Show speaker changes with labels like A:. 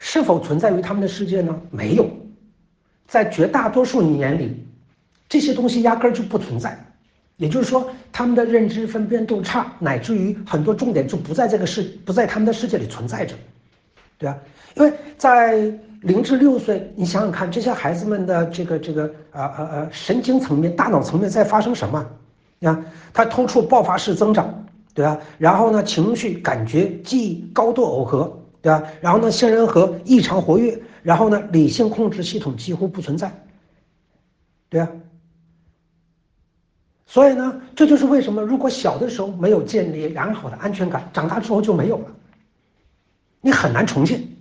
A: 是否存在于他们的世界呢？没有，在绝大多数你眼里，这些东西压根儿就不存在。也就是说，他们的认知分辨度差，乃至于很多重点就不在他们的世界里存在着，对吧？因为在0至6岁，你想想看，这些孩子们的神经层面、大脑层面在发生什么？啊，他突触爆发式增长，对吧？然后呢，情绪、感觉、记忆高度耦合，对吧？然后呢，杏仁核异常活跃，然后呢，理性控制系统几乎不存在，对吧？所以呢，这就是为什么如果小的时候没有建立良好的安全感，长大之后就没有了，你很难重建。